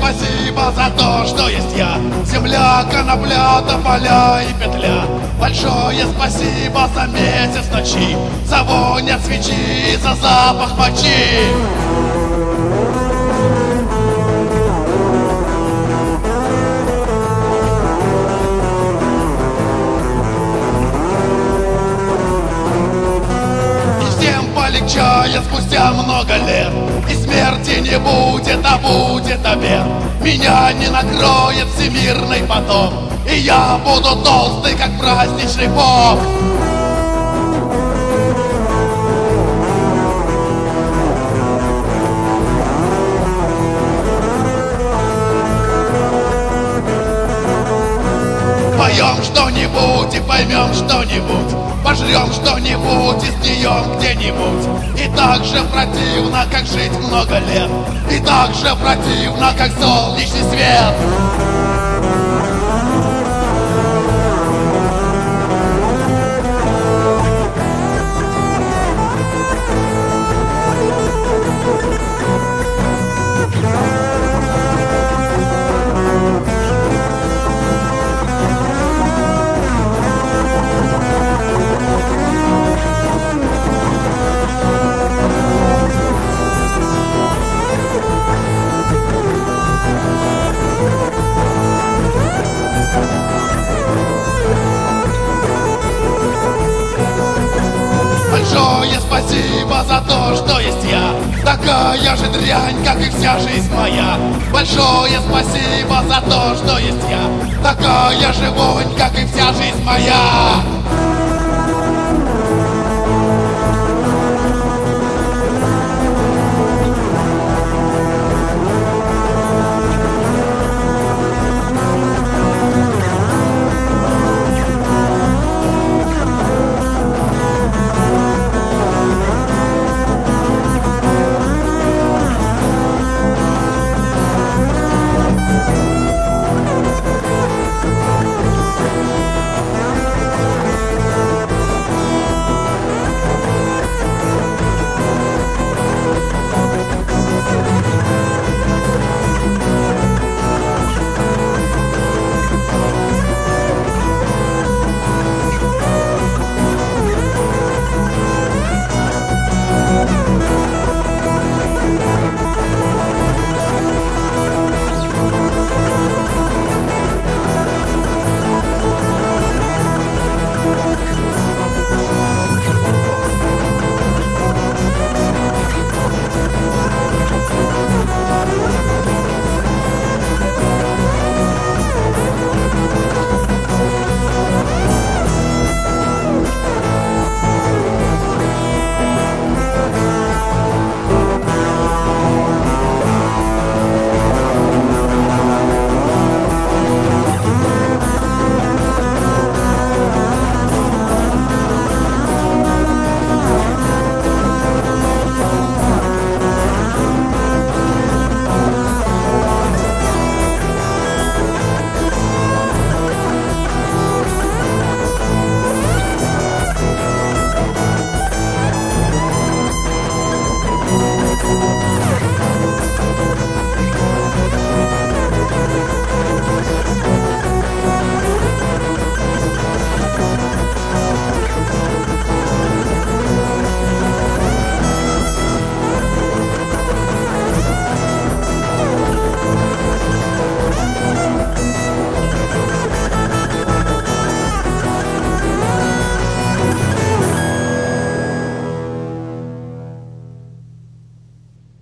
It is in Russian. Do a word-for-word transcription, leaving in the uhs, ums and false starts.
спасибо за то, что есть я. Земля, конопля, тополя и петля. Большое спасибо за месяц ночи, за вонь от свечи и за запах мочи. Полегчает спустя много лет, и смерти не будет, а будет обед. Меня не накроет всемирный потоп, и я буду толстый, как праздничный поп. Поем что-нибудь и поймем что-нибудь, пожрем что-нибудь и сгнием где-нибудь. И так же противно, как жить много лет, и так же противно, как солнечный свет. Большое спасибо за то, что есть я, такая же дрянь, как и вся жизнь моя. Большое спасибо за то, что есть я, такая же вонь, как и вся жизнь моя.